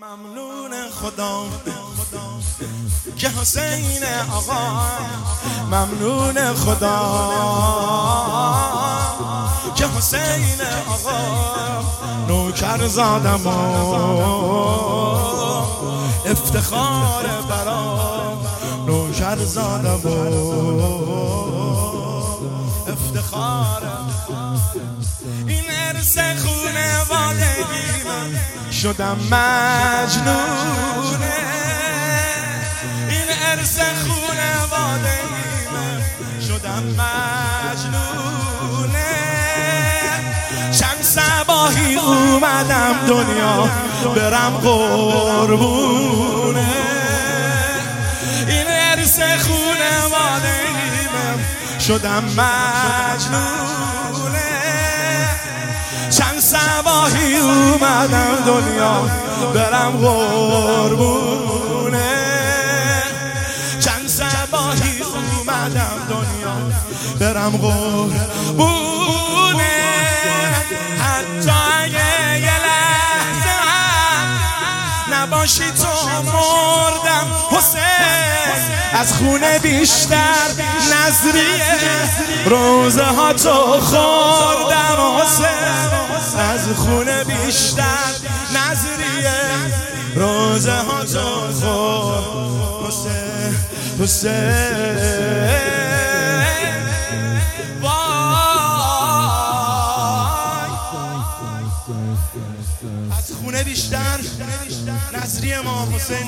ممنون خدا که حسین آقا، ممنون خدا که حسین آقا نوکر زادم و افتخار برا نوکر زادم و افتخار. این ارث خونوادگی من شدم مجنونه، این ارث خونوادگی من شدم مجنونه. چند صباحی اومدم دنیا برم قربونه، این ارث خونوادگی من شدم مجنونه. چند صباحی اومدم دنیا برم قربونه، چند صباحی اومدم دنیا برم قربونه. حتی اگه یه لحظه هم نباشی تو مردم حسین، از خونه بیشتر نظریه روزه ها تو خوردم حسین، از خونه بیشتر نظریه روزه ها تو خورد حسین. حسین از خونه بیشتر نظریه ما حسین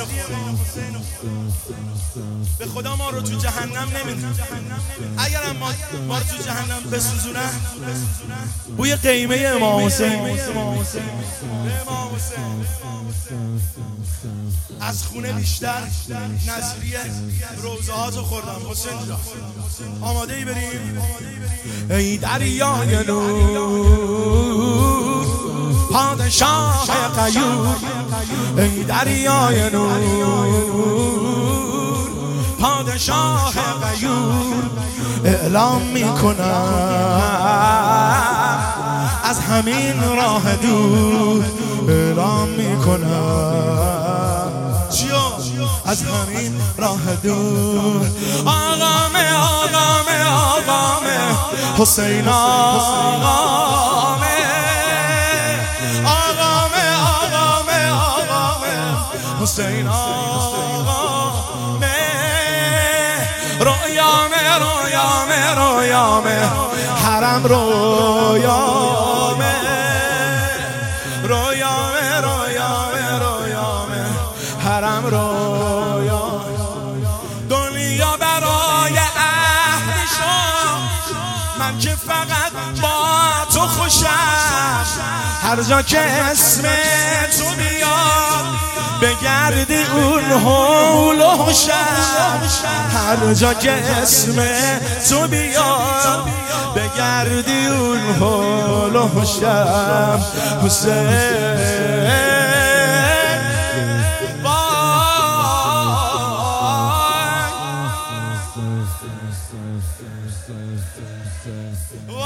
به خدا ما رو تو جهنم نمیدن. اگر ما رو تو جهنم بسوزونن بوی قیمه امام حسین از خونه بیشتر نظریه روزه ها تو خوردم حسین جان. آماده ای بریم؟ ای دریای نور پادشاه غیور، ای دریای نور پادشاه غیور، اعلام میکنم از همین راه دور، اعلام میکنم از همین راه دور. آقامه آقامه آقامه حسین آقامه، آقامه آقامه آقامه حسین آقامه. رویامه رویامه رویامه حرم رویامه، رویامه رویامه رویامه حرم رویامه. دنیا برای اهل شام، من که فقط با تو خوشم، هر جا که اسم تو بیاد بگردی اون حول و حوشم، هر جا که اسم تو بیاد بگردی اون حول و حوشم حسین. وای